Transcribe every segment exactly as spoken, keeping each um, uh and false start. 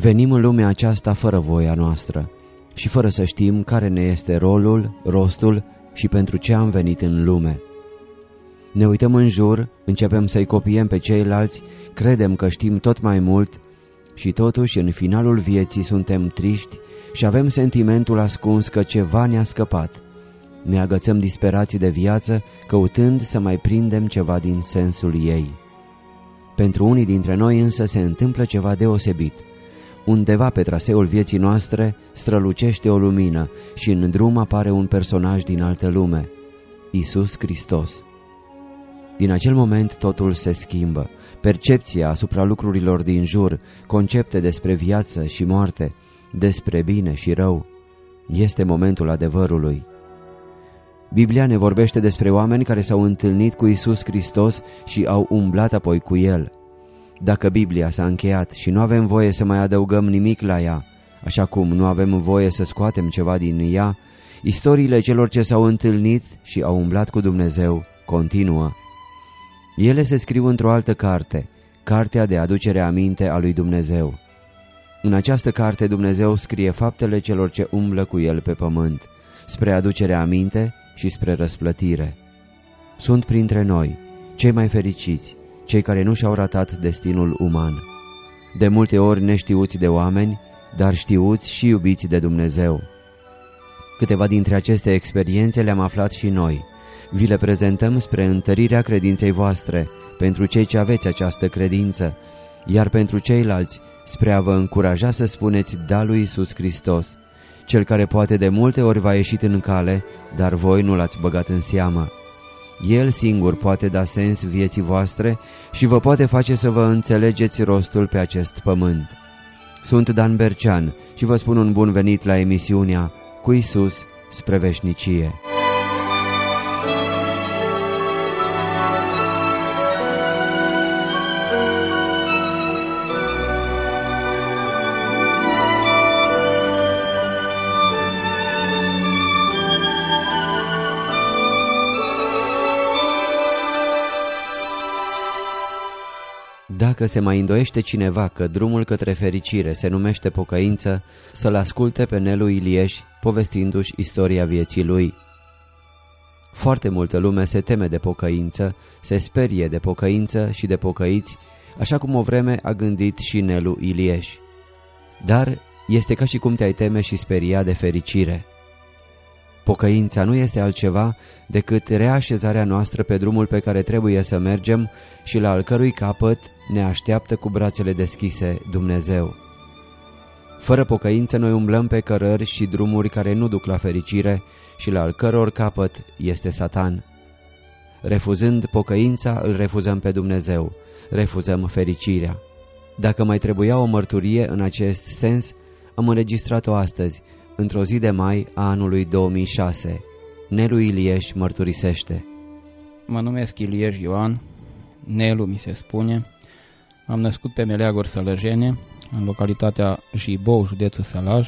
Venim în lumea aceasta fără voia noastră și fără să știm care ne este rolul, rostul și pentru ce am venit în lume. Ne uităm în jur, începem să-i copiem pe ceilalți, credem că știm tot mai mult și totuși în finalul vieții suntem triști și avem sentimentul ascuns că ceva ne-a scăpat. Ne agățăm disperații de viață, căutând să mai prindem ceva din sensul ei. Pentru unii dintre noi însă se întâmplă ceva deosebit. Undeva pe traseul vieții noastre strălucește o lumină și în drum apare un personaj din altă lume, Iisus Hristos. Din acel moment totul se schimbă. Percepția asupra lucrurilor din jur, concepte despre viață și moarte, despre bine și rău. Este momentul adevărului. Biblia ne vorbește despre oameni care s-au întâlnit cu Iisus Hristos și au umblat apoi cu El. Dacă Biblia s-a încheiat și nu avem voie să mai adăugăm nimic la ea, așa cum nu avem voie să scoatem ceva din ea, istoriile celor ce s-au întâlnit și au umblat cu Dumnezeu continuă. Ele se scriu într-o altă carte, cartea de aducere aminte a lui Dumnezeu. În această carte Dumnezeu scrie faptele celor ce umblă cu El pe pământ, spre aducere aminte și spre răsplătire. Sunt printre noi, cei mai fericiți, cei care nu și-au ratat destinul uman. De multe ori neștiuți de oameni, dar știuți și iubiți de Dumnezeu. Câteva dintre aceste experiențe le-am aflat și noi. Vi le prezentăm spre întărirea credinței voastre, pentru cei ce aveți această credință, iar pentru ceilalți, spre a vă încuraja să spuneți da lui Iisus Hristos, Cel care poate de multe ori v-a ieșit în cale, dar voi nu l-ați băgat în seamă. El singur poate da sens vieții voastre și vă poate face să vă înțelegeți rostul pe acest pământ. Sunt Dan Bercean și vă spun un bun venit la emisiunea Cu Iisus spre veșnicie. Dacă se mai îndoiește cineva că drumul către fericire se numește pocăință, să-l asculte pe Nelu Ilieș povestindu-și istoria vieții lui. Foarte multă lume se teme de pocăință, se sperie de pocăință și de pocăiți, așa cum o vreme a gândit și Nelu Ilieș. Dar este ca și cum te-ai teme și speria de fericire. Pocăința nu este altceva decât reașezarea noastră pe drumul pe care trebuie să mergem și la al cărui capăt ne așteaptă cu brațele deschise Dumnezeu. Fără pocăință noi umblăm pe cărări și drumuri care nu duc la fericire și la al căror capăt este Satan. Refuzând pocăința, îl refuzăm pe Dumnezeu, refuzăm fericirea. Dacă mai trebuia o mărturie în acest sens, am înregistrat-o astăzi, într-o zi de mai a anului două mii șase. Nelu Ilieș mărturisește. Mă numesc Ilieș Ioan, Nelu mi se spune. M-am născut pe Meleaguri Sălăjene, în localitatea Jibou, județul Sălaj,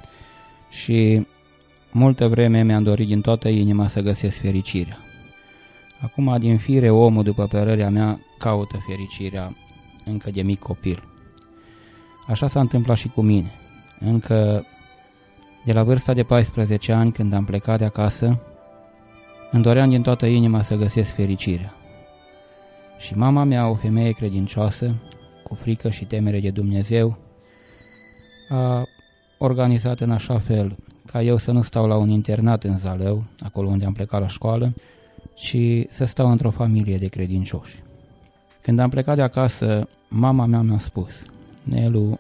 și multă vreme mi-am dorit din toată inima să găsesc fericirea. Acum, din fire, omul, după părerea mea, caută fericirea încă de mic copil. Așa s-a întâmplat și cu mine. Încă de la vârsta de paisprezece ani, când am plecat de acasă, îmi doream din toată inima să găsesc fericirea. Și mama mea, o femeie credincioasă, cu frică și temere de Dumnezeu, a organizat în așa fel ca eu să nu stau la un internat în Zalău, acolo unde am plecat la școală, ci să stau într-o familie de credincioși. Când am plecat de acasă, mama mea mi-a spus: Nelu,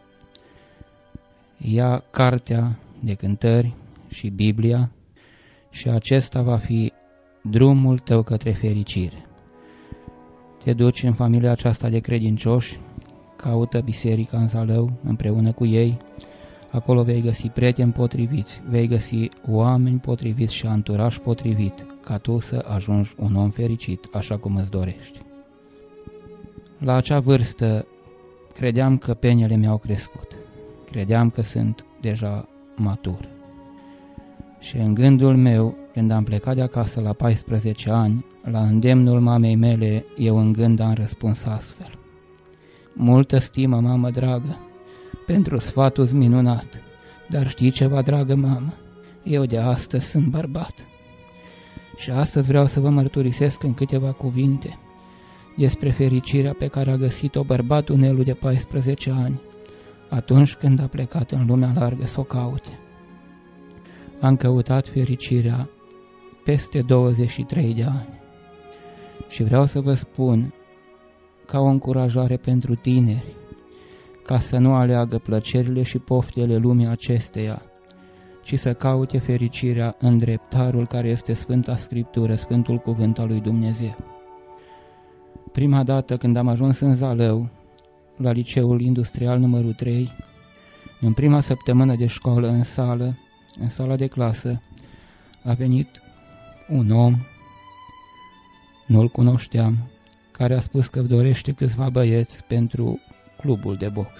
ia cartea de cântări și Biblia și acesta va fi drumul tău către fericire. Te duci în familia aceasta de credincioși, caută biserica în Zalău împreună cu ei, acolo vei găsi prieteni potriviți, vei găsi oameni potriviți și anturaj potrivit, ca tu să ajungi un om fericit, așa cum îți dorești. La acea vârstă credeam că penele mi-au crescut, credeam că sunt deja matur. Și în gândul meu, când am plecat de acasă la paisprezece ani, la îndemnul mamei mele, eu în gând am răspuns astfel: multă stimă, mamă dragă, pentru sfatul minunat. Dar știi ceva, dragă mamă? Eu de astăzi sunt bărbat. Și astăzi vreau să vă mărturisesc în câteva cuvinte despre fericirea pe care a găsit-o bărbatul Nelu de paisprezece ani, atunci când a plecat în lumea largă să o caute. Am căutat fericirea peste douăzeci și trei de ani. Și vreau să vă spun, ca o încurajare pentru tineri, ca să nu aleagă plăcerile și poftele lumii acesteia, ci să caute fericirea în dreptarul care este Sfânta Scriptură, Sfântul Cuvânt al lui Dumnezeu. Prima dată când am ajuns în Zalău, la Liceul Industrial numărul trei, în prima săptămână de școală în sală, în sala de clasă, a venit un om, nu-l cunoșteam, care a spus că dorește câțiva băieți pentru clubul de box.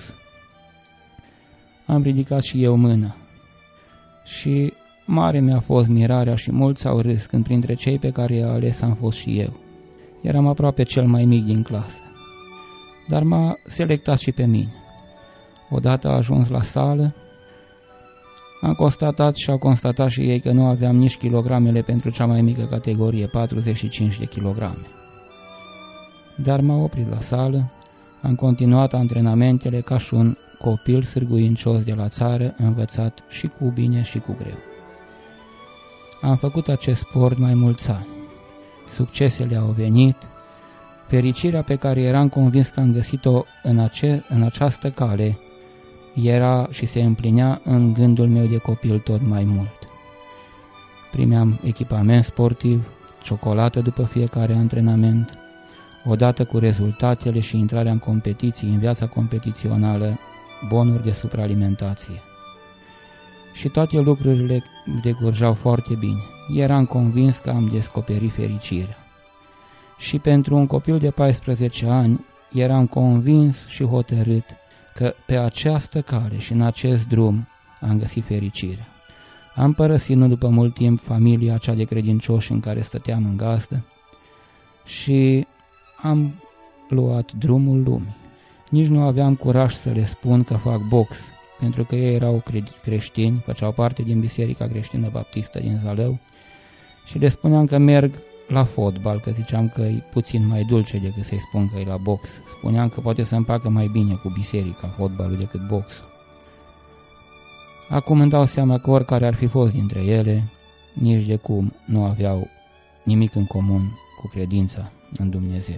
Am ridicat și eu mâna și mare mi-a fost mirarea și mulți au râs când printre cei pe care i-a ales am fost și eu. Eram aproape cel mai mic din clasă, dar m-a selectat și pe mine. Odată a ajuns la sală, am constatat și au constatat și ei că nu aveam nici kilogramele pentru cea mai mică categorie, patruzeci și cinci de kilograme. Dar m-a oprit la sală, am continuat antrenamentele ca și un copil sârguincios de la țară, învățat și cu bine și cu greu. Am făcut acest sport mai mulți ani. Succesele au venit, fericirea pe care eram convins că am găsit-o în, ace- în această cale era și se împlinea în gândul meu de copil tot mai mult. Primeam echipament sportiv, ciocolată după fiecare antrenament, odată cu rezultatele și intrarea în competiții, în viața competițională, bonuri de supraalimentație. Și toate lucrurile decurgeau foarte bine. Eram convins că am descoperit fericirea. Și pentru un copil de paisprezece ani, eram convins și hotărât că pe această cale și în acest drum am găsit fericirea. Am părăsit nu după mult timp familia cea de credincioși în care stăteam în gazdă și am luat drumul lumii. Nici nu aveam curaj să le spun că fac box, pentru că ei erau creștini, făceau parte din Biserica Creștină Baptistă din Zalău și le spuneam că merg la fotbal, că ziceam că e puțin mai dulce decât să-i spun că e la box. Spuneam că poate să împacă mai bine cu biserica fotbalul decât boxul. Acum îmi dau seama că oricare ar fi fost dintre ele, nici de cum nu aveau nimic în comun cu credința în Dumnezeu.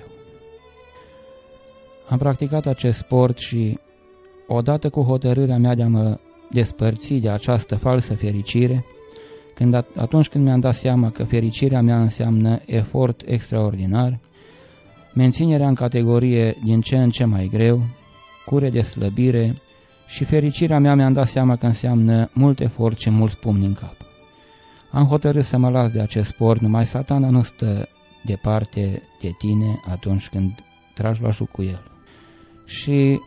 Am practicat acest sport și, odată cu hotărârea mea de a mă despărți de această falsă fericire, când atunci când mi-am dat seama că fericirea mea înseamnă efort extraordinar, menținerea în categorie din ce în ce mai greu, cure de slăbire și fericirea mea mi-am dat seama că înseamnă mult efort și mulți pumni în cap. Am hotărât să mă las de acest sport, numai Satana nu stă departe de tine atunci când tragi la joc cu el. Și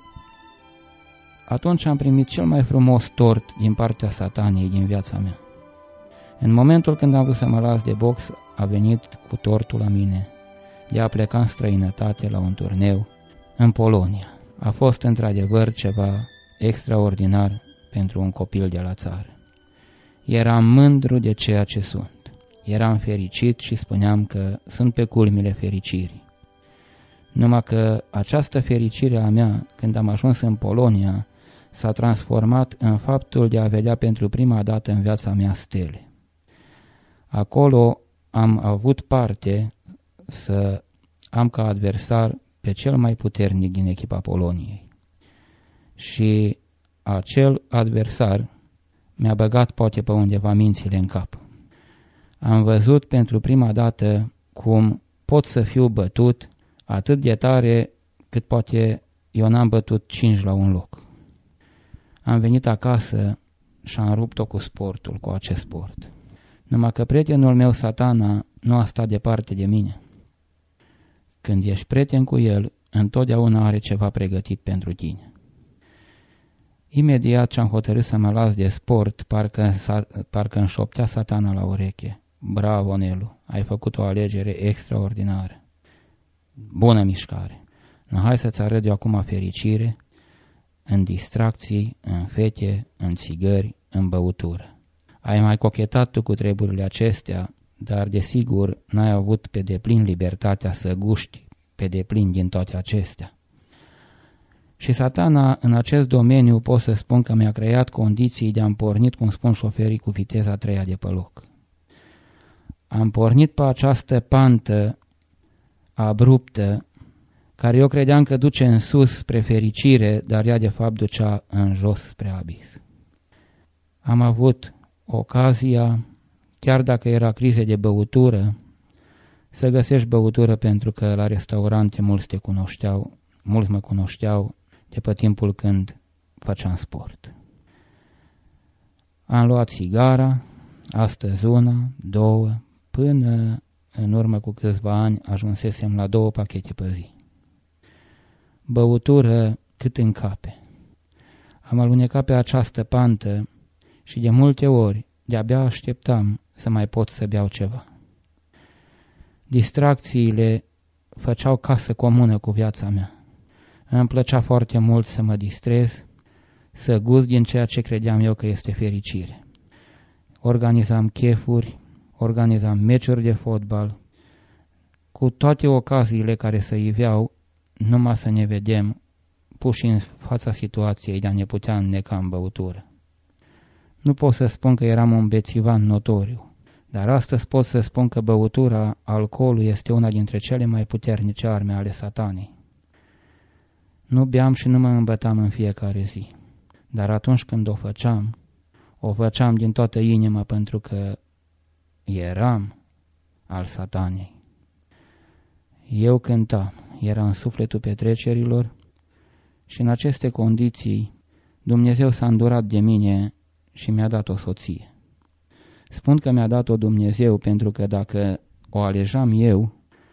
atunci am primit cel mai frumos tort din partea Satanei din viața mea. În momentul când am vrut să mă las de box, a venit cu tortul la mine de a pleca în străinătate la un turneu în Polonia. A fost într-adevăr ceva extraordinar pentru un copil de la țară. Eram mândru de ceea ce sunt. Eram fericit și spuneam că sunt pe culmile fericirii. Numai că această fericire a mea, când am ajuns în Polonia, s-a transformat în faptul de a vedea pentru prima dată în viața mea stele. Acolo am avut parte să am ca adversar pe cel mai puternic din echipa Poloniei. Și acel adversar mi-a băgat poate pe undeva mințile în cap. Am văzut pentru prima dată cum pot să fiu bătut atât de tare cât poate eu n-am bătut cinci la un loc. Am venit acasă și am rupt-o cu sportul, cu acest sport. Numai că prietenul meu, Satana, nu a stat departe de mine. Când ești prieten cu el, întotdeauna are ceva pregătit pentru tine. Imediat ce am hotărât să mă las de sport, parcă, parcă îmi șoptea Satana la ureche. Bravo, Nelu, ai făcut o alegere extraordinară. Bună mișcare. No, hai să-ți arăt eu acum fericire. în distracții, în fete, în țigări, în băutură. Ai mai cochetat tu cu treburile acestea, dar desigur n-ai avut pe deplin libertatea să guști pe deplin din toate acestea. Și Satana în acest domeniu pot să spun că mi-a creat condiții de a-mi pornit, cum spun șoferii, cu viteza treia de pe loc. Am pornit pe această pantă abruptă, care eu credeam că duce în sus spre fericire, dar ea de fapt ducea în jos spre abis. Am avut ocazia, chiar dacă era crize de băutură, să găsești băutură, pentru că la restaurante mulți te cunoșteau, mulți mă cunoșteau de pe timpul când făceam sport. Am luat țigara, astăzi una, două, până în urmă cu câțiva ani ajunsesem la două pachete pe zi. Băutură cât în cape. Am alunecat pe această pantă și de multe ori de-abia așteptam să mai pot să beau ceva. Distracțiile făceau casă comună cu viața mea. Îmi plăcea foarte mult să mă distrez, să gust din ceea ce credeam eu că este fericire. Organizam chefuri, organizam meciuri de fotbal, cu toate ocaziile care să iveau, numai să ne vedem, puși în fața situației de a ne putea înneca în băutură. Nu pot să spun că eram un bețivan notoriu, dar astăzi pot să spun că băutura, alcoolul, este una dintre cele mai puternice arme ale Satanei. Nu beam și nu mă îmbătam în fiecare zi, dar atunci când o făceam, o făceam din toată inima, pentru că eram al Satanei. Eu cântam, era în sufletul petrecerilor și în aceste condiții Dumnezeu s-a îndurat de mine și mi-a dat o soție. Spun că mi-a dat-o Dumnezeu pentru că dacă o alejam eu,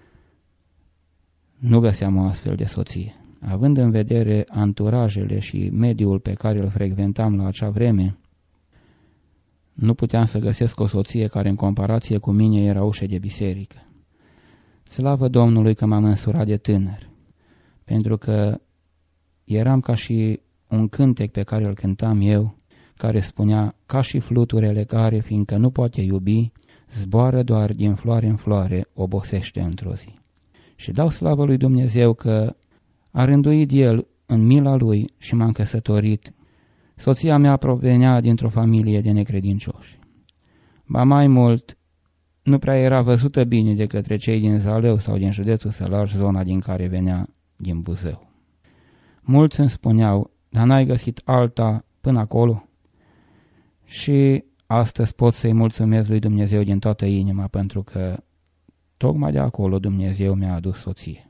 nu găseam o astfel de soție. Având în vedere anturajele și mediul pe care îl frecventam la acea vreme, nu puteam să găsesc o soție care în comparație cu mine era ușă de biserică. Slavă Domnului că m-am însurat de tânăr, pentru că eram ca și un cântec pe care îl cântam eu, care spunea: ca și fluturele care, fiindcă nu poate iubi, zboară doar din floare în floare, obosește într-o zi. Și dau slavă lui Dumnezeu că a rânduit El în mila Lui și m-am căsătorit. Soția mea provenea dintr-o familie de necredincioși. Ba mai mult, nu prea era văzută bine de către cei din Zalău sau din județul Sălaj, zona din care venea, din Buzău. Mulți îmi spuneau: dar n-ai găsit alta până acolo? Și astăzi pot să-i mulțumesc lui Dumnezeu din toată inima, pentru că tocmai de acolo Dumnezeu mi-a adus soție.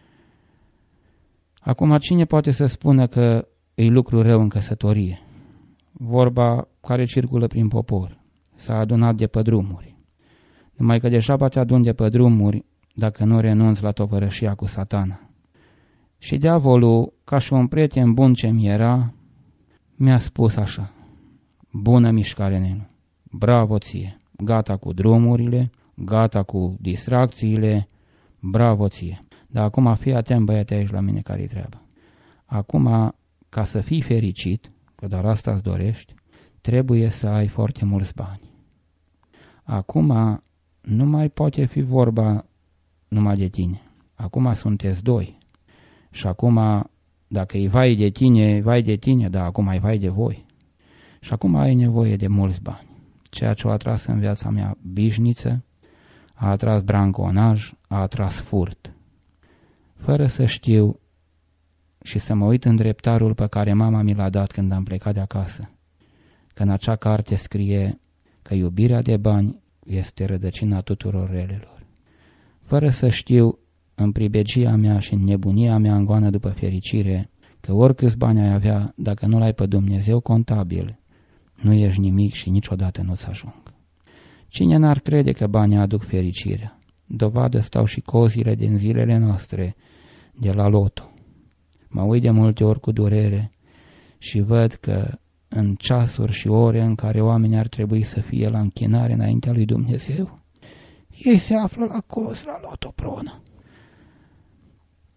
Acum, cine poate să spună că e lucru rău în căsătorie? Vorba care circulă prin popor: s-a adunat de pe drumuri. Numai că deja te adun de pe drumuri dacă nu renunți la tovărășia cu Satana. Și diavolul, ca și un prieten bun ce-mi era, mi-a spus așa: bună mișcare, nenu, bravo ție, gata cu drumurile, gata cu distracțiile, bravo ție. Dar acum fii atent, băiete, aici la mine care-i treaba. Acum, ca să fii fericit, că doar asta îți dorești, trebuie să ai foarte mulți bani. Acum nu mai poate fi vorba numai de tine. Acum sunteți doi. Și acum, dacă e vai de tine, vai de tine, dar acum ai vai de voi. Și acum ai nevoie de mulți bani. Ceea ce a atras în viața mea bișniță, a atras branconaj, a atras furt. Fără să știu și să mă uit în dreptarul pe care mama mi l-a dat când am plecat de acasă, că în acea carte scrie că iubirea de bani este rădăcina tuturor relelor. Fără să știu, în pribegia mea și în nebunia mea îngoană după fericire, că oricâți bani ai avea, dacă nu l-ai pe Dumnezeu contabil, nu ești nimic și niciodată nu-ți ajung. Cine n-ar crede că banii aduc fericirea? Dovadă stau și cozile din zilele noastre de la loto. Mă uit de multe ori cu durere și văd că în ceasuri și ore în care oamenii ar trebui să fie la închinare înaintea lui Dumnezeu, ei se află la coz la lotopronă.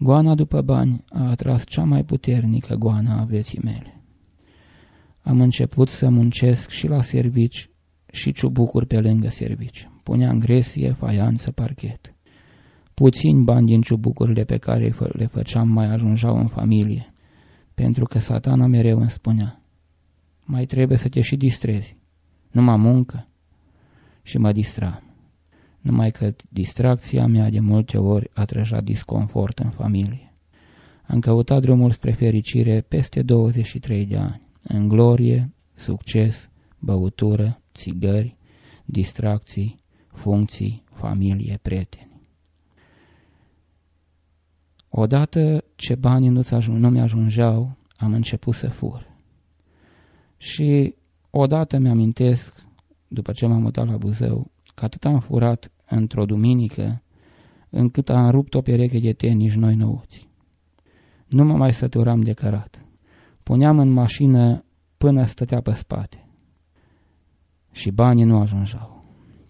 Goana după bani a atras cea mai puternică goană a vieții mele. Am început să muncesc și la servici și ciubucuri pe lângă servici. Puneam gresie, faianță, parchet. Puțini bani din ciubucurile pe care le făceam mai ajungeau în familie, pentru că Satana mereu îmi spunea: mai trebuie să te și distrezi, numai muncă. Și mă distram. Numai că distracția mea de multe ori atrăgea disconfort în familie. Am căutat drumul spre fericire peste douăzeci și trei de ani, în glorie, succes, băutură, țigări, distracții, funcții, familie, prieteni. Odată ce banii nu, nu mi-ajungeau, am început să fur. Și odată mi-amintesc, după ce m-am mutat la Buzău, că atât am furat într-o duminică, încât am rupt o pereche de tenis noi nouți. Nu mă mai săturam de cărat. Puneam în mașină până stătea pe spate. Și banii nu ajungeau.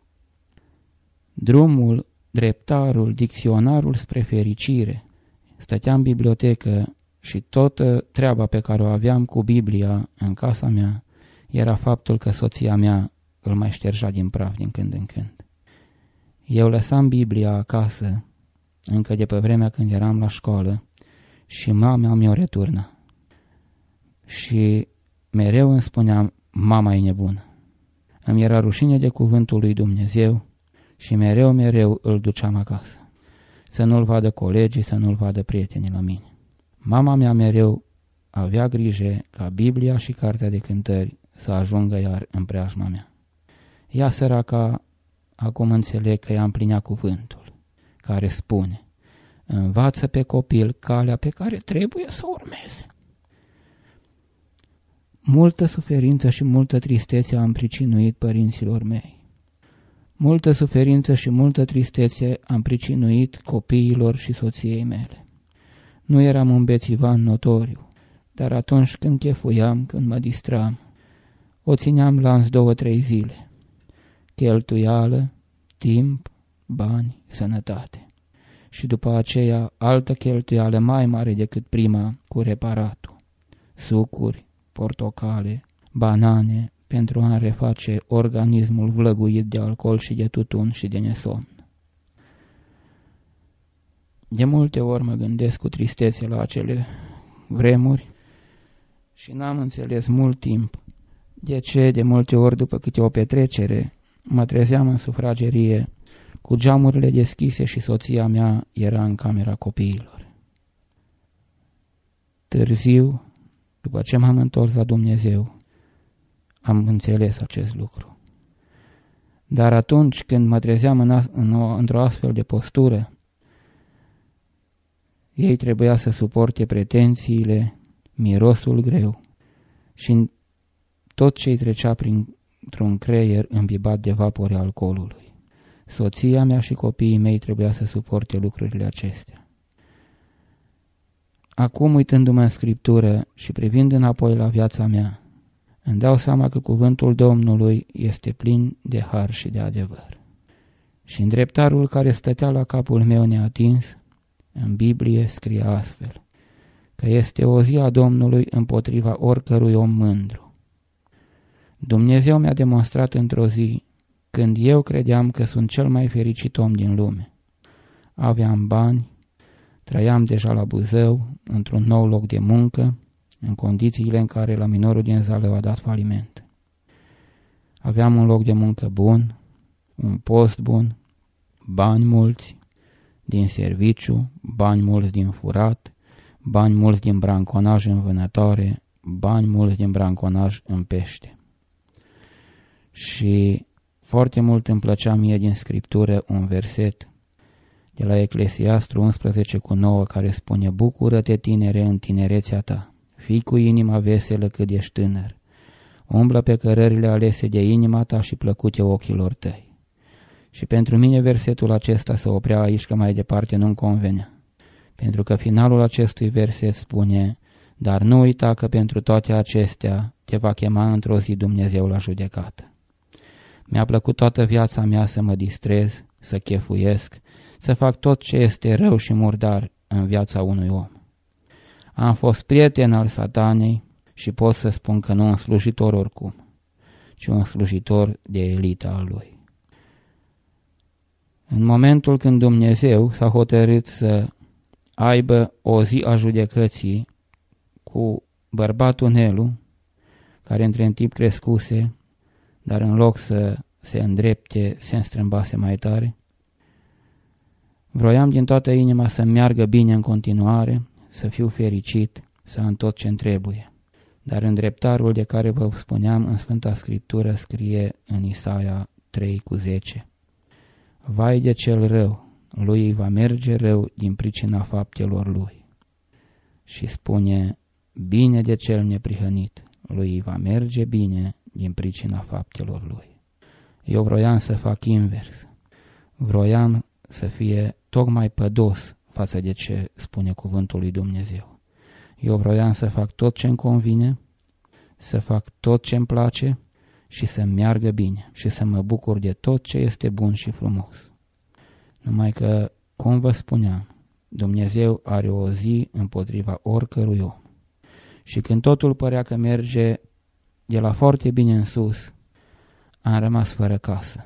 Drumul, dreptarul, dicționarul spre fericire. Stăteam în bibliotecă și toată treaba pe care o aveam cu Biblia în casa mea era faptul că soția mea îl mai ștergea din praf din când în când. Eu lăsam Biblia acasă, încă de pe vremea când eram la școală, și mama mi-o returnă. Și mereu îmi spuneam: mama e nebună. Îmi era rușine de cuvântul lui Dumnezeu și mereu, mereu îl duceam acasă. Să nu-l vadă colegii, să nu-l vadă prietenii la mine. Mama mea mereu avea grijă ca Biblia și cartea de cântări să ajungă iar în preajma mea. Ea, săraca, acum înțeleg că ea împlinea cuvântul, care spune: învață pe copil calea pe care trebuie să o urmeze. Multă suferință și multă tristețe am pricinuit părinților mei. Multă suferință și multă tristețe am pricinuit copiilor și soției mele. Nu eram un bețivan notoriu, dar atunci când chefuiam, când mă distram, o țineam lanț două-trei zile. Cheltuială, timp, bani, sănătate. Și după aceea altă cheltuială mai mare decât prima cu reparatul. Sucuri, portocale, banane, pentru a reface organismul vlăguit de alcool și de tutun și de nesomn. De multe ori mă gândesc cu tristețe la acele vremuri și n-am înțeles mult timp de ce de multe ori după câte o petrecere mă trezeam în sufragerie cu geamurile deschise și soția mea era în camera copiilor. Târziu, după ce m-am întors la Dumnezeu, am înțeles acest lucru. Dar atunci când mă trezeam în as- în o, într-o astfel de postură, ei trebuia să suporte pretențiile, mirosul greu și tot ce-i trecea printr-un creier îmbibat de vapori alcoolului. Soția mea și copiii mei trebuia să suporte lucrurile acestea. Acum, uitându-mă în Scriptură și privind înapoi la viața mea, îmi dau seama că cuvântul Domnului este plin de har și de adevăr. Și în dreptarul care stătea la capul meu neatins, în Biblie scrie astfel, că este o zi a Domnului împotriva oricărui om mândru. Dumnezeu mi-a demonstrat într-o zi, când eu credeam că sunt cel mai fericit om din lume. Aveam bani, trăiam deja la Buzău, într-un nou loc de muncă, în condițiile în care la minorul din Zalău a dat faliment. Aveam un loc de muncă bun, un post bun, bani mulți din serviciu, bani mulți din furat, bani mulți din branconaj în vânătoare, bani mulți din branconaj în pește. Și foarte mult îmi plăcea mie din Scriptură un verset de la Eclesiastru unsprezece cu nouă care spune: bucură-te, tinere, în tinerețea ta, fii cu inima veselă cât ești tânăr, umblă pe cărările alese de inima ta și plăcute ochilor tăi. Și pentru mine versetul acesta se oprea aici, că mai departe nu-mi convenea, pentru că finalul acestui verset spune: dar nu uita că pentru toate acestea te va chema într-o zi Dumnezeu la judecată. Mi-a plăcut toată viața mea să mă distrez, să chefuiesc, să fac tot ce este rău și murdar în viața unui om. Am fost prieten al Satanei și pot să spun că nu un slujitor oricum, ci un slujitor de elită al lui. În momentul când Dumnezeu s-a hotărât să aibă o zi a judecății cu bărbatul Nelu, care între în timp crescuse, dar în loc să se îndrepte, se înstrâmbase mai tare, vroiam din toată inima să meargă bine în continuare, să fiu fericit, să am tot ce-mi trebuie. Dar îndreptarul de care vă spuneam în Sfânta Scriptură scrie în Isaia trei cu zece. Vai de cel rău, lui îi va merge rău din pricina faptelor lui. Și spune, bine de cel neprihănit, lui îi va merge bine din pricina faptelor lui. Eu vroiam să fac invers. Vroiam să fie tocmai pădos față de ce spune cuvântul lui Dumnezeu. Eu vroiam să fac tot ce-mi convine, să fac tot ce-mi place și să meargă bine și să mă bucur de tot ce este bun și frumos. Numai că, cum vă spuneam, Dumnezeu are o zi împotriva oricărui om. Și când totul părea că merge de la foarte bine în sus, am rămas fără casă.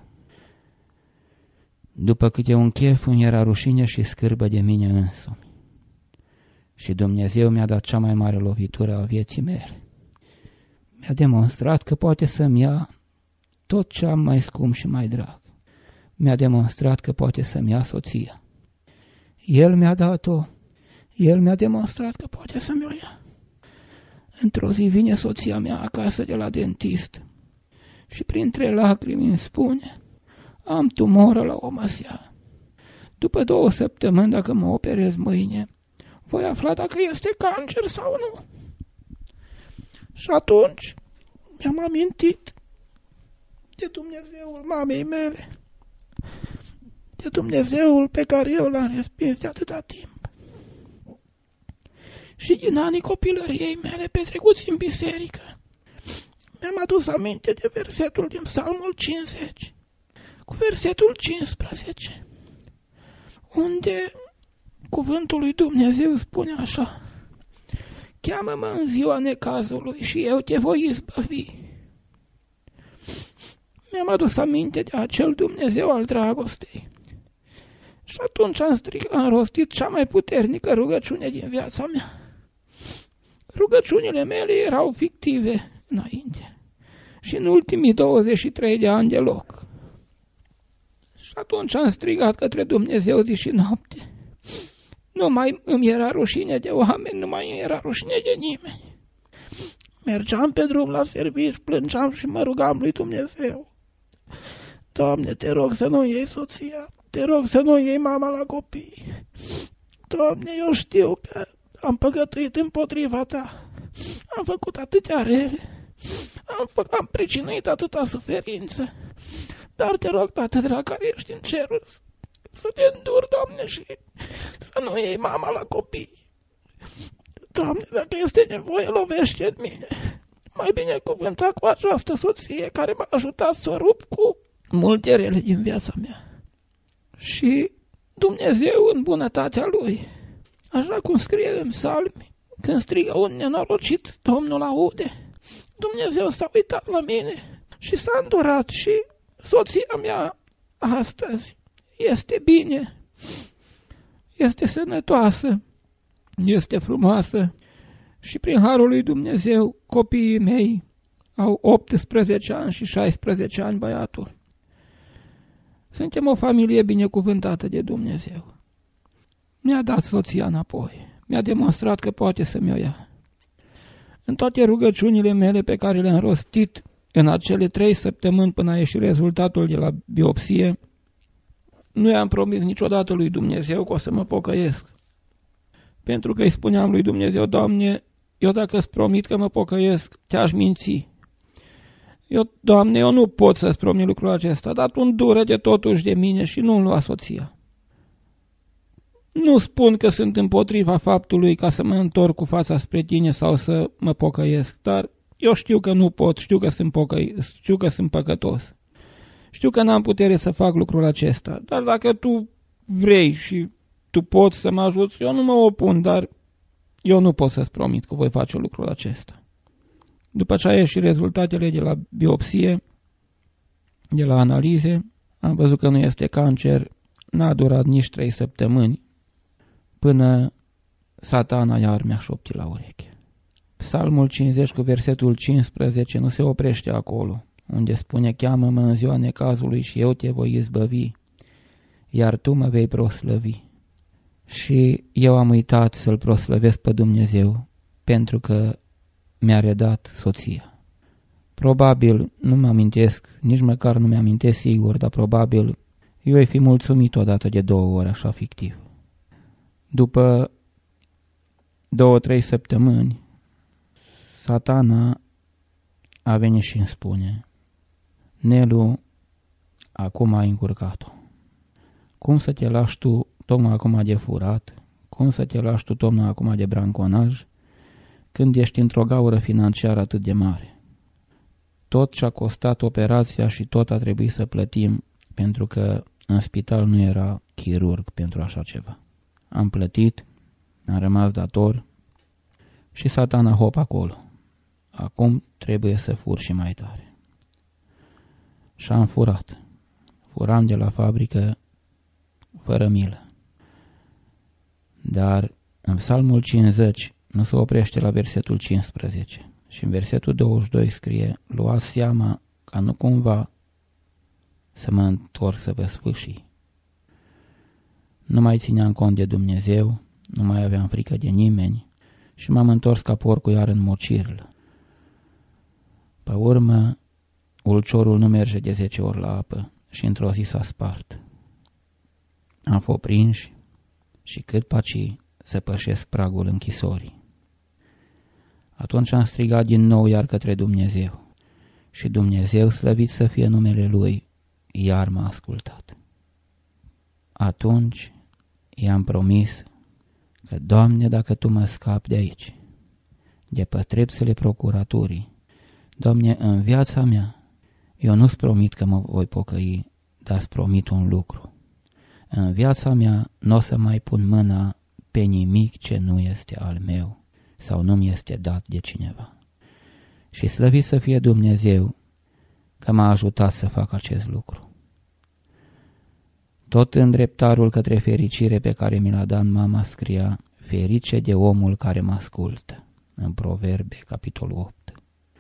După câte un chef îmi era rușine și scârbă de mine însumi. Și Dumnezeu mi-a dat cea mai mare lovitură a vieții mele. Mi-a demonstrat că poate să-mi ia tot ce am mai scump și mai drag. Mi-a demonstrat că poate să-mi ia soția. El mi-a dat-o. El mi-a demonstrat că poate să-mi o ia. Într-o zi vine soția mea acasă de la dentist și printre lacrimi îmi spune, am tumoră la o măsea. După două săptămâni, dacă mă operez mâine, voi afla dacă este cancer sau nu. Și atunci mi-am amintit de Dumnezeul mamei mele, de Dumnezeul pe care eu l-am respins de atâta timp. Și din anii copilăriei mele petrecuți în biserică, mi-am adus aminte de versetul din Psalmul cincizeci, cu versetul cincisprezece, unde cuvântul lui Dumnezeu spune așa, cheamă-mă în ziua necazului și eu te voi izbăvi. Mi-am adus aminte de acel Dumnezeu al dragostei. Și atunci am strigat, am rostit cea mai puternică rugăciune din viața mea. Rugăciunile mele erau fictive înainte și în ultimii douăzeci și trei de ani deloc. Și atunci am strigat către Dumnezeu zi și noapte. Nu mai îmi era rușine de oameni, nu mai îmi era rușine de nimeni. Mergeam pe drum la serviciu, plângeam și mă rugam lui Dumnezeu. Doamne, te rog să nu iei soția, te rog să nu iei mama la copii. Doamne, eu știu că am păcătuit împotriva ta, am făcut atâtea rele, am, fă, am pricinuit atâta suferință, dar te rog, Tată drag care ești în cerul, să te înduri, Doamne, și să nu iei mama la copii. Doamne, dacă este nevoie, lovește în mine. Mai bine cuvânta cu această soție care m-a ajutat să o rup cu multe rele din viața mea. Și Dumnezeu, în bunătatea Lui, așa cum scrie în psalmi, când strigă un nenorocit, Domnul aude. Dumnezeu s-a uitat la mine și s-a îndurat și soția mea astăzi este bine, este sănătoasă, este frumoasă și prin harul lui Dumnezeu copiii mei au optsprezece ani și șaisprezece ani băiatul. Suntem o familie binecuvântată de Dumnezeu. Mi-a dat soția înapoi, mi-a demonstrat că poate să mi-o ia. În toate rugăciunile mele pe care le-am rostit în acele trei săptămâni până a ieșit rezultatul de la biopsie, nu i-am promis niciodată lui Dumnezeu că o să mă pocăiesc. Pentru că îi spuneam lui Dumnezeu, Doamne, eu dacă îți promit că mă pocăiesc, te-aș minți. Eu, Doamne, eu nu pot să-ți promit lucrul acesta, dar tu îndură-te totuși de mine și nu-mi lua soția. Nu spun că sunt împotriva faptului ca să mă întorc cu fața spre tine sau să mă pocăiesc, dar eu știu că nu pot, știu că sunt, pocăi, știu că sunt păcătos. Știu că n-am putere să fac lucrul acesta, dar dacă tu vrei și tu poți să mă ajuți, eu nu mă opun, dar eu nu pot să-ți promit că voi face lucrul acesta. După ce a ieșit rezultatele de la biopsie, de la analize, am văzut că nu este cancer, n-a durat nici trei săptămâni până Satana iar mi-a șoptit la ureche. Psalmul cincizeci cu versetul cincisprezece nu se oprește acolo, unde spune: cheamă-mă în ziua necazului și eu te voi izbăvi, iar tu mă vei proslăvi. Și eu am uitat să-L proslăvesc pe Dumnezeu, pentru că mi-a redat soția. Probabil, nu mă amintesc, nici măcar nu mi-amintesc sigur, dar probabil eu ai fi mulțumit odată de două ori, așa fictiv. După două, trei săptămâni, Satana a venit și îmi spune: Nelu, acum ai încurcat-o. Cum să te lași tu tocmai acum de furat? Cum să te lași tu tocmai acum de branconaj, când ești într-o gaură financiară atât de mare? Tot ce a costat operația și tot a trebuit să plătim, pentru că în spital nu era chirurg pentru așa ceva. Am plătit, am rămas dator și Satana hop acolo. Acum trebuie să fur și mai tare. Și am furat. Furam de la fabrică fără milă. Dar în Psalmul cincizeci nu se oprește la versetul cincisprezece. Și în versetul douăzeci și doi scrie: luați seama ca nu cumva să mă întorc să vă sfâșii. Nu mai țineam cont de Dumnezeu, nu mai aveam frică de nimeni și m-am întors ca porcul iar în mocirlă. Pe urmă, ulciorul nu merge de zece ori la apă și într-o zi s-a spart. Am fost prinși și cât paci să pășesc pragul închisorii. Atunci am strigat din nou iar către Dumnezeu și Dumnezeu, slăvit să fie numele Lui, iar m-a ascultat. Atunci i-am promis că, Doamne, dacă Tu mă scapi de aici, de pătrepsele procuraturii, Doamne, în viața mea, eu nu-ți promit că mă voi pocăi, dar îți promit un lucru. În viața mea nu o să mai pun mâna pe nimic ce nu este al meu sau nu mi este dat de cineva. Și slăvit să fie Dumnezeu că m-a ajutat să fac acest lucru. Tot în dreptarul către fericire pe care mi l-a dat mama scria: ferice de omul care mă ascultă, în Proverbe, capitolul opt.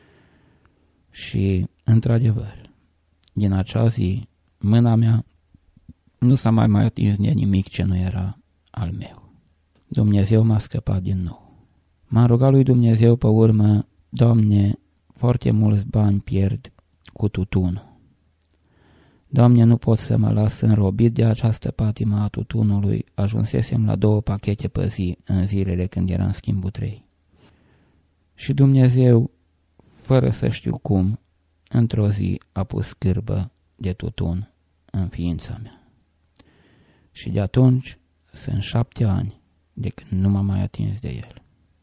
Și, într-adevăr, din acea zi, mâna mea nu s-a mai mai atins de nimic ce nu era al meu. Dumnezeu m-a scăpat din nou. M-am rugat lui Dumnezeu pe urmă: Doamne, foarte mulți bani pierd cu tutunul. Doamne, nu pot să mă las înrobit de această patimă a tutunului. Ajunsesem la două pachete pe zi în zilele când eram schimbul trei. Și Dumnezeu, fără să știu cum, într-o zi a pus cârbă de tutun în ființa mea. Și de atunci sunt șapte ani de când nu m-am mai atins de el.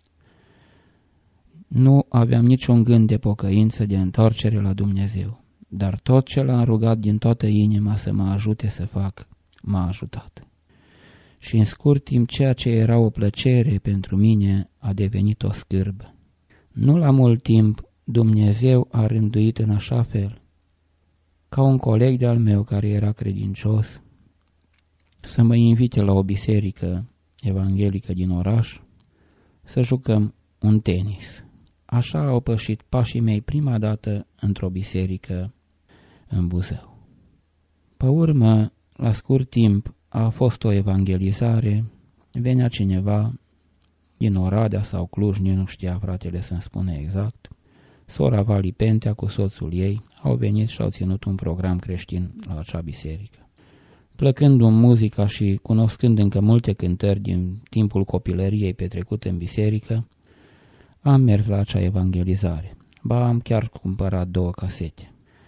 Nu aveam niciun gând de pocăință, de întoarcere la Dumnezeu, dar tot ce l-am rugat din toată inima să mă ajute să fac, m-a ajutat. Și în scurt timp, ceea ce era o plăcere pentru mine a devenit o scârbă. Nu la mult timp, Dumnezeu a rânduit în așa fel, ca un coleg de-al meu care era credincios, să mă invite la o biserică evanghelică din oraș, să jucăm un tenis. Așa au pășit pașii mei prima dată într-o biserică în Buzău. Pe urmă, la scurt timp, a fost o evangelizare, venea cineva din Oradea sau Cluj, nu știa fratele să-mi spune exact. Sora Vali Pentea cu soțul ei au venit și au ținut un program creștin la acea biserică. Plăcându-mi muzica și cunoscând încă multe cântări din timpul copilăriei petrecut în biserică, am mers la acea evangelizare. Ba, am chiar cumpărat două casete.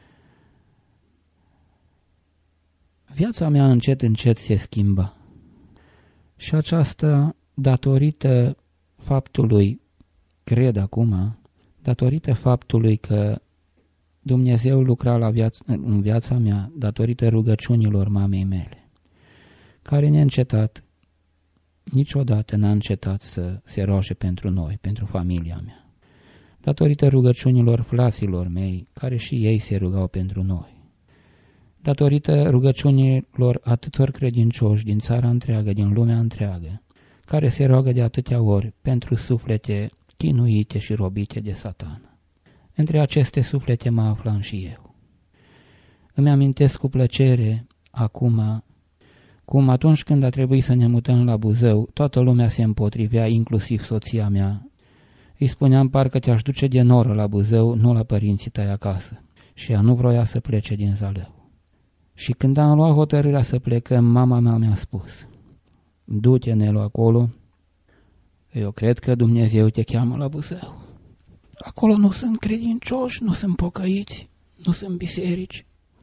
Viața mea încet, încet se schimba. Și aceasta datorită faptului, cred acum, datorită faptului că Dumnezeu lucra la viața, în viața mea datorită rugăciunilor mamei mele, care neîncetat niciodată n-a încetat să se roage pentru noi, pentru familia mea, datorită rugăciunilor fraților mei, care și ei se rugau pentru noi, datorită rugăciunilor atâtor credincioși din țara întreagă, din lumea întreagă, care se roagă de atâtea ori pentru suflete chinuite și robite de Satan. Între aceste suflete mă aflam și eu. Îmi amintesc cu plăcere acum cum atunci când a trebuit să ne mutăm la Buzău, toată lumea se împotrivea, inclusiv soția mea. Îi spuneam parcă te-aș duce de noră la Buzău, nu la părinții tăi acasă. Și ea nu vroia să plece din Zalău. Și când am luat hotărârea să plecăm, mama mea mi-a spus: du-te, Nelu, acolo, eu cred că Dumnezeu te cheamă la Buzău. Acolo nu sunt credincioși, nu sunt pocăiți, nu sunt biserici.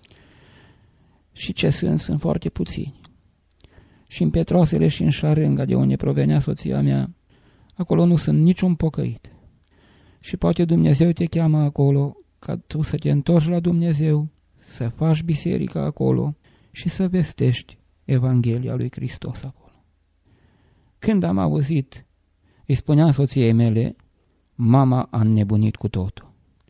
Și ce sunt, sunt foarte puțini. Și în Petroasele și în Șarânga, de unde provenea soția mea, acolo nu sunt niciun pocăit. Și poate Dumnezeu te cheamă acolo ca tu să te întorci la Dumnezeu, să faci biserica acolo și să vestești Evanghelia lui Hristos acolo. Când am auzit, îi spuneam soției mele, mama a înnebunit cu totul.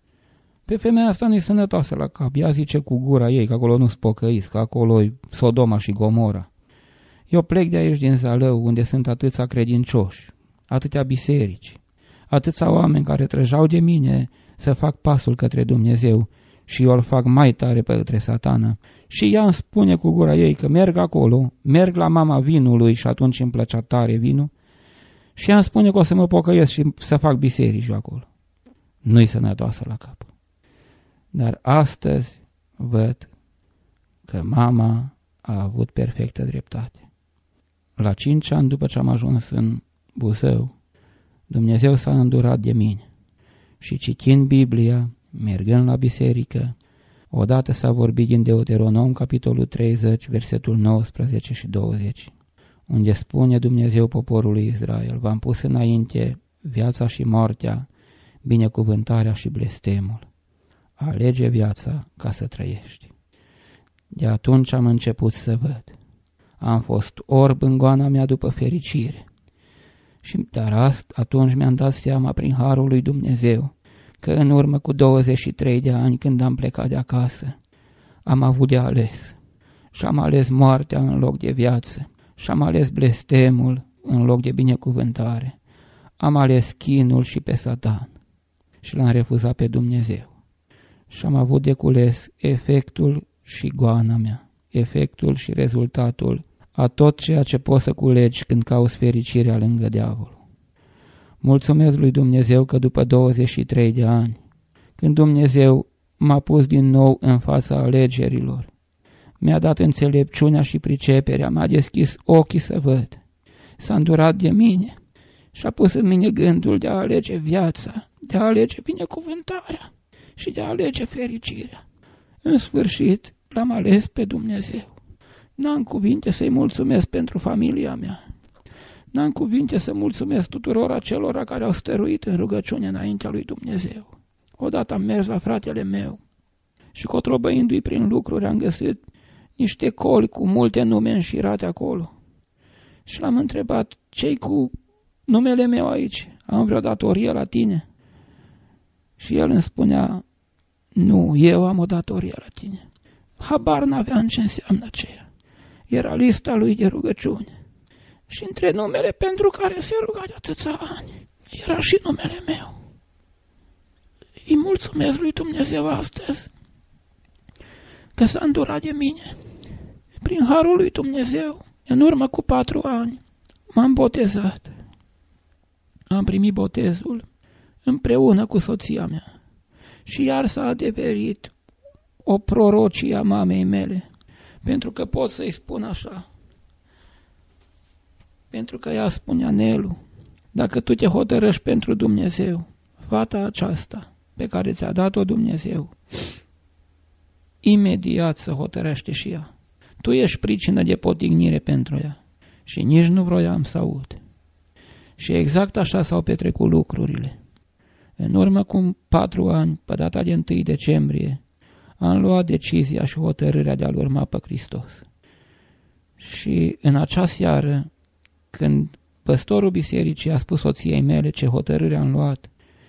Pe femeia asta nu-i sănătoasă la cap. Ea zice cu gura ei că acolo nu-s pocăiți, că acolo-i Sodoma și Gomora. Eu plec de aici din Zalău, unde sunt atâția credincioși, atâtea biserici, atâția oameni care trăgeau de mine să fac pasul către Dumnezeu și eu îl fac mai tare către Satana. Și ea îmi spune cu gura ei că merg acolo, merg la mama vinului și atunci îmi plăcea tare vinul, și ea îmi spune că o să mă pocăiesc și să fac biserici acolo. Nu-i sănătoasă la cap. Dar astăzi văd că mama a avut perfectă dreptate. La cinci ani după ce am ajuns în Buzău, Dumnezeu s-a îndurat de mine și citind Biblia, mergând la biserică, odată s-a vorbit din Deuteronom, capitolul treizeci, versetul nouăsprezece și douăzeci, unde spune Dumnezeu poporului Israel: v-am pus înainte viața și moartea, binecuvântarea și blestemul. Alege viața ca să trăiești. De atunci am început să văd. Am fost orb în goana mea după fericire. Și dar asta, atunci mi-am dat seama prin harul lui Dumnezeu că în urmă cu douăzeci și trei de ani, când am plecat de acasă, am avut de ales. Și am ales moartea în loc de viață. Și am ales blestemul în loc de binecuvântare. Am ales chinul și pe Satan. Și l-am refuzat pe Dumnezeu. Și am avut de cules efectul și goana mea, efectul și rezultatul a tot ceea ce poți să culegi când cauți fericirea lângă diavolul. Mulțumesc lui Dumnezeu că după douăzeci și trei de ani, când Dumnezeu m-a pus din nou în fața alegerilor, mi-a dat înțelepciunea și priceperea, m-a deschis ochii să văd, s-a îndurat de mine și a pus în mine gândul de a alege viața, de a alege binecuvântarea și de a alege fericirea. În sfârșit, l-am ales pe Dumnezeu. N-am cuvinte să-i mulțumesc pentru familia mea. N-am cuvinte să mulțumesc tuturor acelora care au stăruit în rugăciune înaintea lui Dumnezeu. Odată am mers la fratele meu și cotrobăindu-i prin lucruri am găsit niște coli cu multe nume înșirate acolo. Și l-am întrebat: ce-i cu numele meu aici? Am vreo datorie la tine? Și el îmi spunea: nu, eu am o datorie la tine. Habar n-aveam ce înseamnă aceea. Era lista lui de rugăciune. Și între numele pentru care se ruga de atâția ani, era și numele meu. Îi mulțumesc lui Dumnezeu astăzi că s-a îndurat de mine. Prin harul lui Dumnezeu, în urmă cu patru ani, m-am botezat. Am primit botezul împreună cu soția mea. Și iar s-a adeverit o prorocie a mamei mele, pentru că pot să-i spun așa. Pentru că ea spunea: Nelu, dacă tu te hotărăști pentru Dumnezeu, fata aceasta pe care ți-a dat-o Dumnezeu, imediat să hotărăște și ea. Tu ești pricină de potignire pentru ea. Și nici nu vroiam să aud. Și exact așa s-au petrecut lucrurile. În urmă cu patru ani, pe data de întâi decembrie, am luat decizia și hotărârea de a-L urma pe Hristos. Și în acea seară, când păstorul bisericii a spus soției mele ce hotărâre am luat.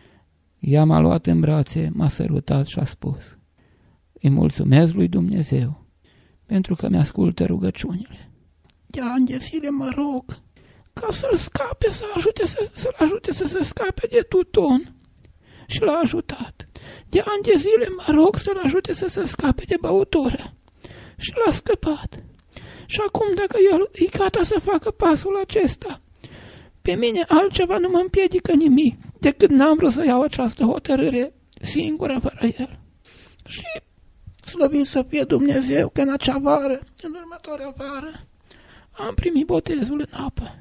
Ea m-a luat în brațe, m-a sărutat și a spus: îi mulțumesc lui Dumnezeu pentru că mi-ascultă rugăciunile. De ani de zile mă rog ca să-l scape, să ajute să, să-l ajute să se scape de tutun. Și l-a ajutat. De ani de zile mă rog să-l ajute să se scape de băutură. Și l-a scăpat. Și acum, dacă el e gata să facă pasul acesta, pe mine altceva nu mă împiedică nimic, decât n-am vrut să iau această hotărâre singură fără el. Și slăvit să fie Dumnezeu că în acea vară, în următoarea vară, am primit botezul în apă.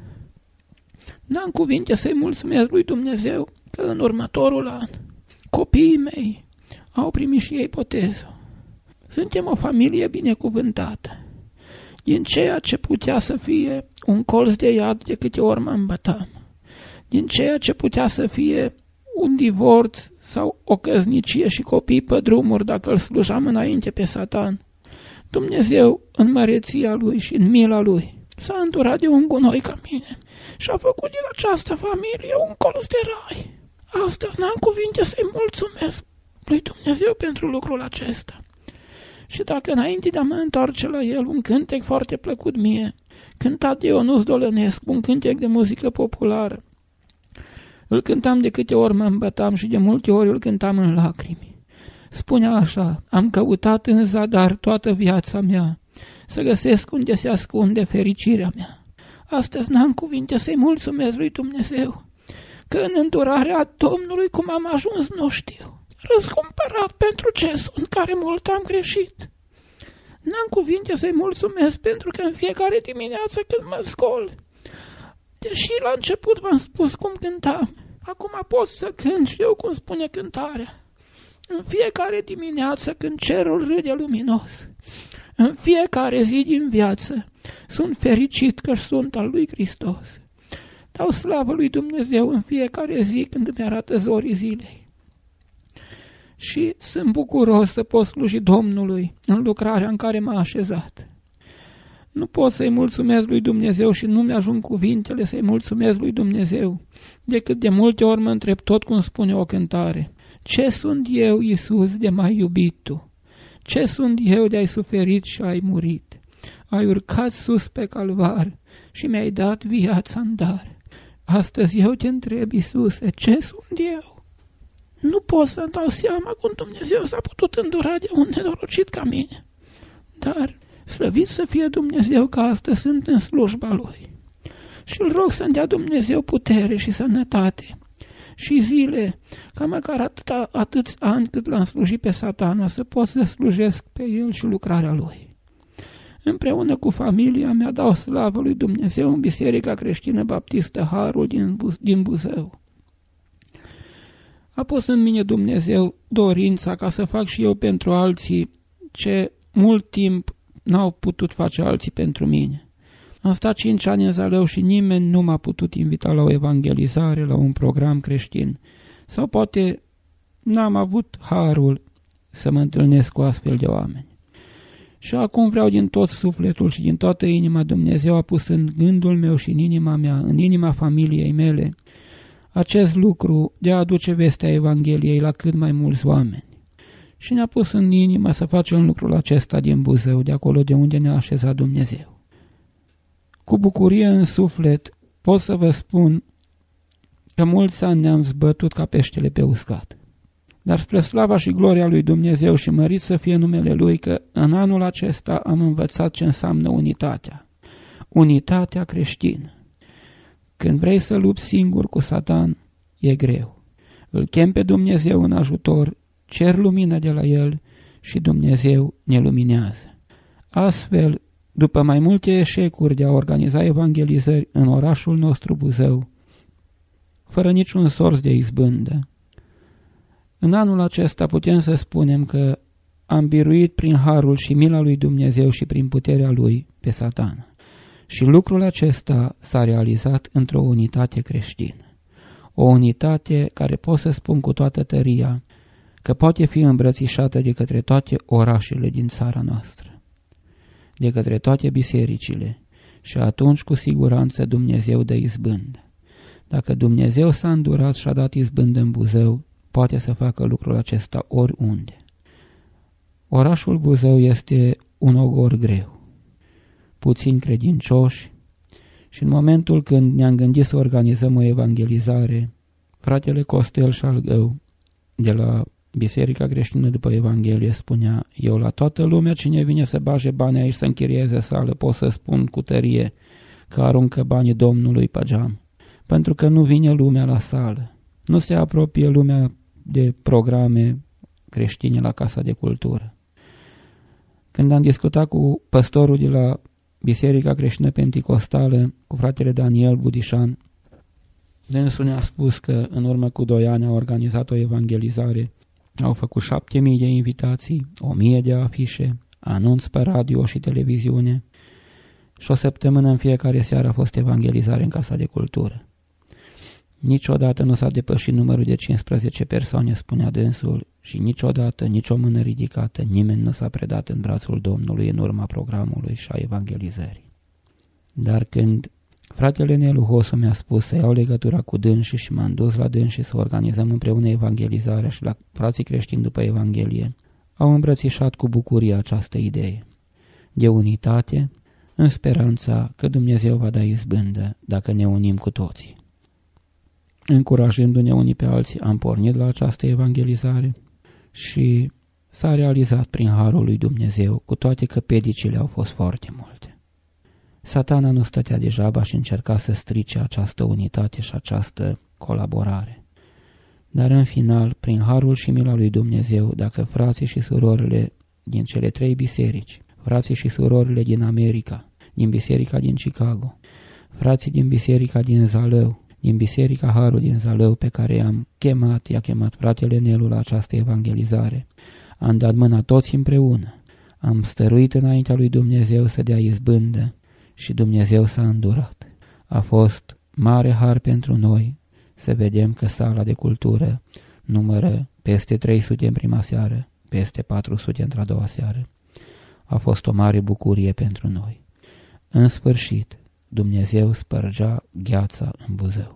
N-am cuvinte să-i mulțumesc lui Dumnezeu că în următorul an copiii mei au primit și ei botezul. Suntem o familie binecuvântată. Din ceea ce putea să fie un colț de iad de câte ori mă îmbătam, din ceea ce putea să fie un divorț sau o căsnicie și copii pe drumuri dacă îl slujam înainte pe Satan, Dumnezeu, în măreția Lui și în mila Lui, s-a înturat de un gunoi ca mine și a făcut din această familie un colț de rai. Astăzi n-am cuvinte să-i mulțumesc lui Dumnezeu pentru lucrul acesta. Și dacă înainte de a mă întoarce la el, un cântec foarte plăcut mie, cântat de Ionuț Dolănescu, un cântec de muzică populară, îl cântam de câte ori mă îmbătam și de multe ori îl cântam în lacrimi. Spunea așa: am căutat în zadar toată viața mea să găsesc unde se ascunde fericirea mea. Astăzi n-am cuvinte să-i mulțumesc lui Dumnezeu că în îndurarea Domnului cum am ajuns nu știu. Răscumpărat pentru ce sunt, care mult am greșit. N-am cuvinte să-i mulțumesc pentru că în fiecare dimineață când mă scol, deși la început v-am spus cum cântam, acum pot să cânt și eu cum spune cântarea. În fiecare dimineață când cerul râde luminos, în fiecare zi din viață, sunt fericit că sunt al lui Hristos. Dau slavă lui Dumnezeu în fiecare zi când îmi arată zorii zilei. Și sunt bucuros să pot sluji Domnului în lucrarea în care m-a așezat. Nu pot să-i mulțumesc lui Dumnezeu și nu mi-ajung cuvintele să-i mulțumesc lui Dumnezeu, decât de multe ori mă întreb tot cum spune o cântare: ce sunt eu, Iisus, de m-ai iubit Tu? Ce sunt eu de ai suferit și ai murit? Ai urcat sus pe calvar și mi-ai dat viața în dar. Astăzi eu te întreb, Iisuse, ce sunt eu? Nu pot să-mi dau seama cum Dumnezeu s-a putut îndura de un nenorocit ca mine. Dar slăvit să fie Dumnezeu că astăzi sunt în slujba Lui. Și îl rog să-mi dea Dumnezeu putere și sănătate și zile, ca măcar atâta, atâți ani cât l-am slujit pe Satana, să pot să slujesc pe el și lucrarea Lui. Împreună cu familia mea dau slavă lui Dumnezeu în Biserica Creștină Baptistă Harul din, Buz- din Buzău. A pus în mine Dumnezeu dorința ca să fac și eu pentru alții ce mult timp n-au putut face alții pentru mine. Am stat cinci ani în Zalău și nimeni nu m-a putut invita la o evangelizare, la un program creștin. Sau poate n-am avut harul să mă întâlnesc cu astfel de oameni. Și acum vreau din tot sufletul și din toată inima, Dumnezeu a pus în gândul meu și în inima mea, în inima familiei mele, acest lucru de a aduce vestea Evangheliei la cât mai mulți oameni. Și ne-a pus în inimă să facem lucrul acesta din Buzău, de acolo de unde ne-a așezat Dumnezeu. Cu bucurie în suflet pot să vă spun că mulți ani ne-am zbătut ca peștele pe uscat. Dar spre slava și gloria lui Dumnezeu și mărit să fie numele Lui, că în anul acesta am învățat ce înseamnă unitatea. Unitatea creștină. Când vrei să lupți singur cu Satan, e greu. Îl chem pe Dumnezeu în ajutor, cer lumină de la El și Dumnezeu ne luminează. Astfel, după mai multe eșecuri de a organiza evangelizări în orașul nostru Buzău, fără niciun sorț de izbândă, în anul acesta putem să spunem că am biruit prin harul și mila lui Dumnezeu și prin puterea Lui pe Satan. Și lucrul acesta s-a realizat într-o unitate creștină. O unitate care pot să spun cu toată tăria că poate fi îmbrățișată de către toate orașele din țara noastră, de către toate bisericile Și atunci cu siguranță Dumnezeu dă izbândă. Dacă Dumnezeu s-a îndurat și a dat izbândă în Buzău, poate să facă lucrul acesta oriunde. Orașul Buzău este un ogor greu, puțini credincioși, și în momentul când ne-am gândit să organizăm o evangelizare, fratele Costel Șalgău de la Biserica Creștină după Evanghelie spunea: eu la toată lumea cine vine să bage bani aici să închirieze sală pot să spun cu tărie că aruncă banii Domnului pe geam, pentru că nu vine lumea la sală, nu se apropie lumea de programe creștine la Casa de Cultură. Când am discutat cu păstorul de la Biserica Creștină Penticostală, cu fratele Daniel Budișan, dânsul ne-a spus că în urmă cu doi ani a organizat o evangelizare, au făcut șapte mii de invitații, o mie de afișe, anunț pe radio și televiziune și o săptămână în fiecare seară a fost evangelizare în Casa de Cultură. Niciodată nu s-a depășit numărul de cincisprezece persoane, spunea dânsul, și niciodată, nicio mână ridicată, nimeni nu s-a predat în brațul Domnului în urma programului și a evangelizării. Dar când fratele Nelu Hosu mi-a spus să iau legătura cu dânsii și m-am dus la dânsii să organizăm împreună evangelizarea și la frații creștini după Evanghelie, au îmbrățișat cu bucurie această idee de unitate, în speranța că Dumnezeu va da izbândă dacă ne unim cu toții. Încurajându-ne unii pe alții, am pornit la această evangelizare și s-a realizat prin harul lui Dumnezeu, cu toate că pedicile au fost foarte multe. Satana nu stătea degeaba și încerca să strice această unitate și această colaborare. Dar în final, prin harul și mila lui Dumnezeu, dacă frații și surorile din cele trei biserici, frații și surorile din America, din biserica din Chicago, frații din biserica din Zalău, din Biserica Harul din Zalău pe care i-am chemat, i-a chemat fratele Nelu la această evangelizare, am dat mâna toți împreună, am stăruit înaintea lui Dumnezeu să dea izbândă și Dumnezeu s-a îndurat. A fost mare har pentru noi să vedem că sala de cultură numără peste trei sute în prima seară, peste patru sute într-a doua seară. A fost o mare bucurie pentru noi. În sfârșit, Dumnezeu spărgea gheața în Buzău.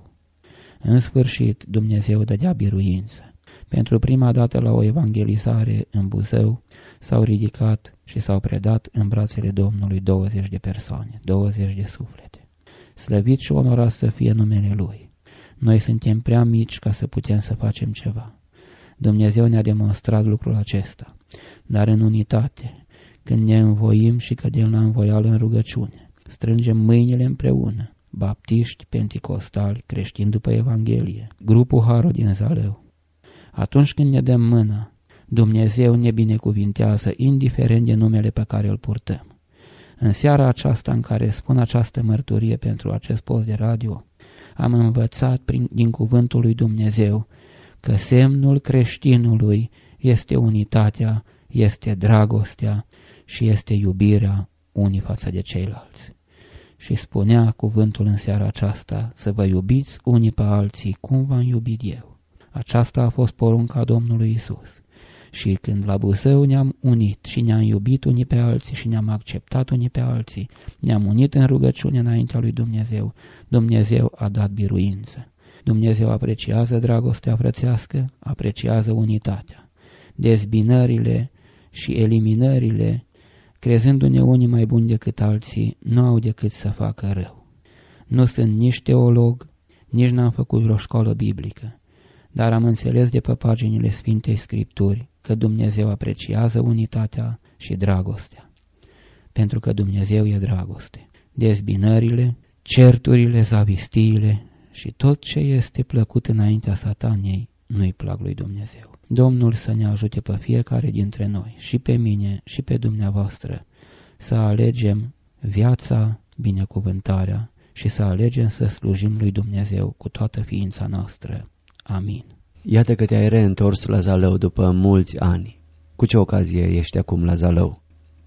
În sfârșit, Dumnezeu dădea biruință. Pentru prima dată la o evangelizare în Buzău s-au ridicat și s-au predat în brațele Domnului douăzeci de persoane, douăzeci de suflete. Slăvit și onorat să fie numele Lui. Noi suntem prea mici ca să putem să facem ceva. Dumnezeu ne-a demonstrat lucrul acesta, dar în unitate, când ne învoim și cădem la învoială în rugăciune, strângem mâinile împreună, baptiști, penticostali, creștini după Evanghelie, grupul Harul din Zalău. Atunci când ne dăm mâna, Dumnezeu ne binecuvintează, indiferent de numele pe care îl purtăm. În seara aceasta în care spun această mărturie pentru acest post de radio, am învățat prin, din cuvântul lui Dumnezeu că semnul creștinului este unitatea, este dragostea și este iubirea unii față de ceilalți. Și spunea cuvântul în seara aceasta să vă iubiți unii pe alții cum v-am iubit eu. Aceasta a fost porunca Domnului Isus. Și când la Buzău ne-am unit și ne-am iubit unii pe alții și ne-am acceptat unii pe alții, ne-am unit în rugăciune înaintea lui Dumnezeu, Dumnezeu a dat biruință. Dumnezeu apreciază dragostea frățească, apreciază unitatea. Dezbinările și eliminările, crezându-ne unii mai buni decât alții, nu au decât să facă rău. Nu sunt nici teolog, nici n-am făcut vreo școală biblică, dar am înțeles de pe paginile Sfintei Scripturi că Dumnezeu apreciază unitatea și dragostea, pentru că Dumnezeu e dragoste. Dezbinările, certurile, zavistiile și tot ce este plăcut înaintea Sataniei nu-i plac lui Dumnezeu. Domnul să ne ajute pe fiecare dintre noi, și pe mine și pe dumneavoastră, să alegem viața, binecuvântarea și să alegem să slujim lui Dumnezeu cu toată ființa noastră. Amin. Iată că te-ai reîntors la Zalău după mulți ani. Cu ce ocazie ești acum la Zalău?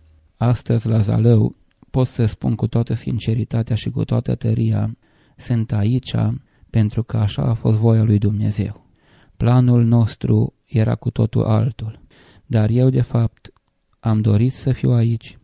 Astăzi la Zalău pot să spun cu toată sinceritatea și cu toată tăria, sunt aici pentru că așa a fost voia lui Dumnezeu. Planul nostru era cu totul altul, dar eu de fapt am dorit să fiu aici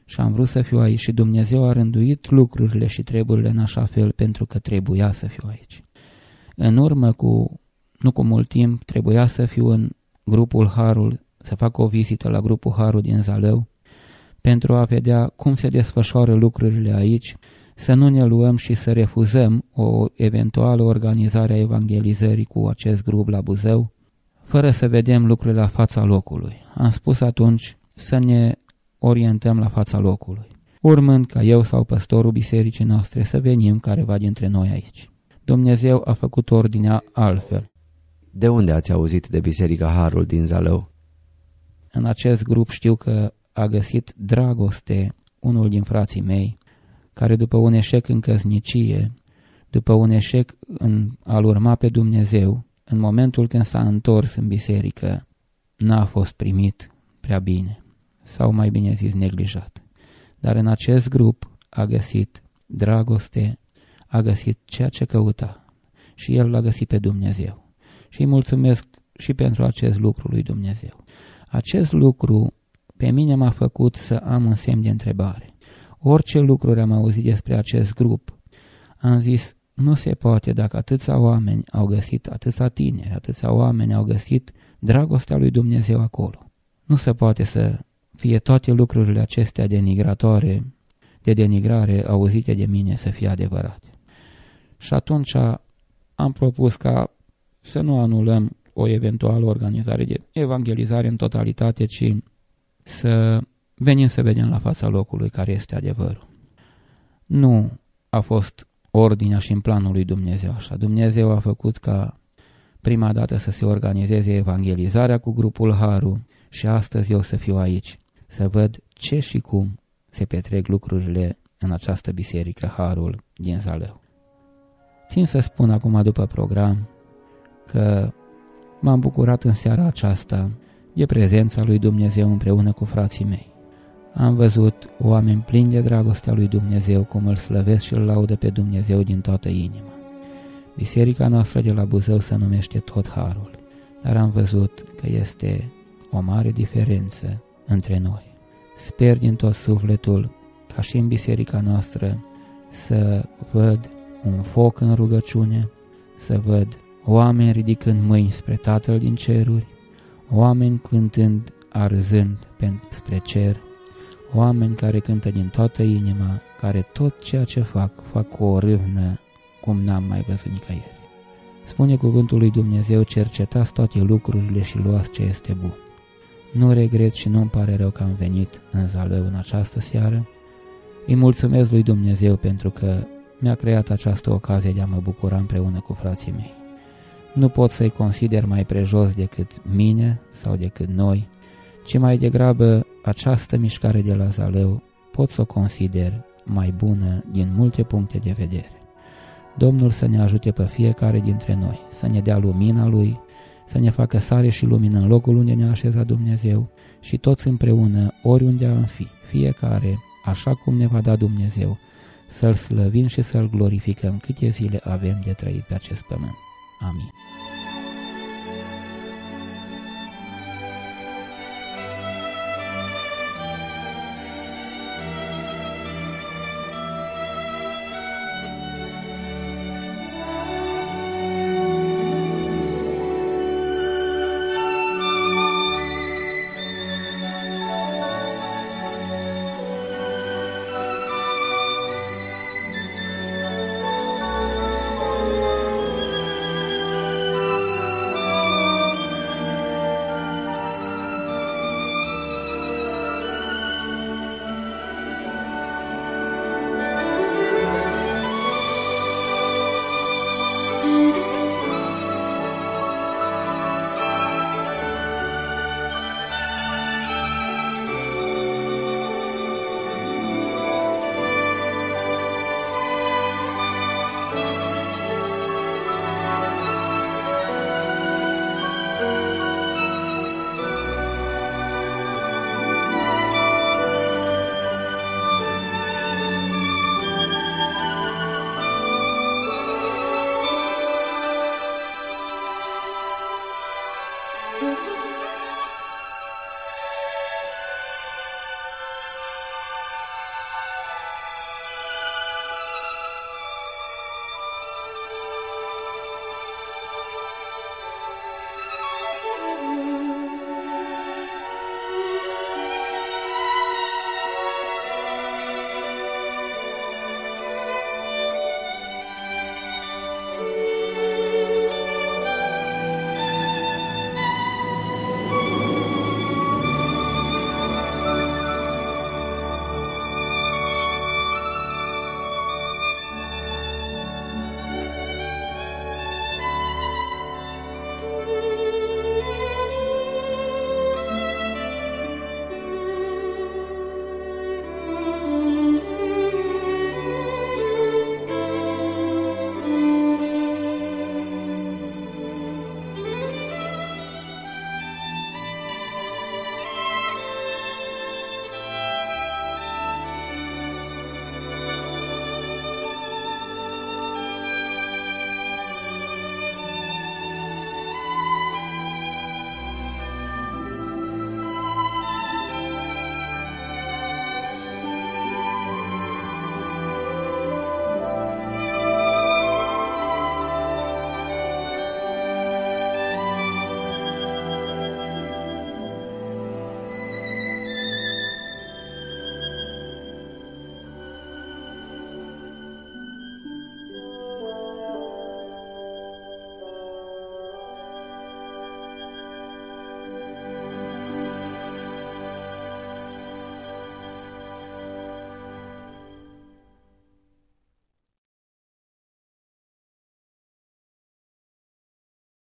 și am vrut să fiu aici și Dumnezeu a rânduit lucrurile și treburile în așa fel pentru că trebuia să fiu aici. În urmă cu, nu cu mult timp, trebuia să fiu în grupul Harul, să fac o vizită la grupul Harul din Zalău pentru a vedea cum se desfășoară lucrurile aici, să nu ne luăm și să refuzăm o eventuală organizare a evangelizării cu acest grup la Buzău, fără să vedem lucrurile la fața locului. Am spus atunci să ne orientăm la fața locului, urmând ca eu sau păstorul bisericii noastre să venim careva dintre noi aici. Dumnezeu a făcut ordinea altfel. De unde ați auzit de Biserica Harul din Zalău? În acest grup știu că a găsit dragoste unul din frații mei, care după un eșec în căsnicie, după un eșec în a-L urma pe Dumnezeu, în momentul când s-a întors în biserică, n-a fost primit prea bine, sau mai bine zis neglijat. Dar în acest grup a găsit dragoste, a găsit ceea ce căuta și el l-a găsit pe Dumnezeu. Și îi mulțumesc și pentru acest lucru lui Dumnezeu. Acest lucru pe mine m-a făcut să am un semn de întrebare. Orice lucruri am auzit despre acest grup, am zis, nu se poate dacă atâția oameni au găsit, atâția tineri, atâția oameni au găsit dragostea lui Dumnezeu acolo. Nu se poate să fie toate lucrurile acestea denigratoare, de denigrare auzite de mine să fie adevărate. Și atunci am propus ca să nu anulăm o eventuală organizare de evangelizare în totalitate, ci să venim să vedem la fața locului care este adevărul. Nu a fost ordinea și în planul lui Dumnezeu așa. Dumnezeu a făcut ca prima dată să se organizeze evangelizarea cu grupul Haru și astăzi eu să fiu aici, să văd ce și cum se petrec lucrurile în această biserică Harul din Zalău. Țin să spun acum după program că m-am bucurat în seara aceasta de prezența lui Dumnezeu împreună cu frații mei. Am văzut oameni plini de dragostea lui Dumnezeu, cum îl slăvesc și îl laudă pe Dumnezeu din toată inima. Biserica noastră de la Buzău se numește tot Harul, dar am văzut că este o mare diferență între noi. Sper din tot sufletul ca și în biserica noastră să văd un foc în rugăciune, să văd oameni ridicând mâini spre Tatăl din ceruri, oameni cântând arzând spre cer, oameni care cântă din toată inima, care tot ceea ce fac, fac cu o râvnă cum n-am mai văzut nicăieri. Spune cuvântul lui Dumnezeu, cercetați toate lucrurile și luați ce este bun. Nu regret și nu-mi pare rău că am venit în Zalău în această seară. Îi mulțumesc lui Dumnezeu pentru că mi-a creat această ocazie de a mă bucura împreună cu frații mei. Nu pot să-i consider mai prejos decât mine sau decât noi, ci mai degrabă această mișcare de la Zalău pot să o consider mai bună din multe puncte de vedere. Domnul să ne ajute pe fiecare dintre noi, să ne dea lumina Lui, să ne facă sare și lumină în locul unde ne-a așezat Dumnezeu și toți împreună, oriunde am fi, fiecare, așa cum ne va da Dumnezeu, să-L slăvim și să-L glorificăm câte zile avem de trăit pe acest pământ. Amin.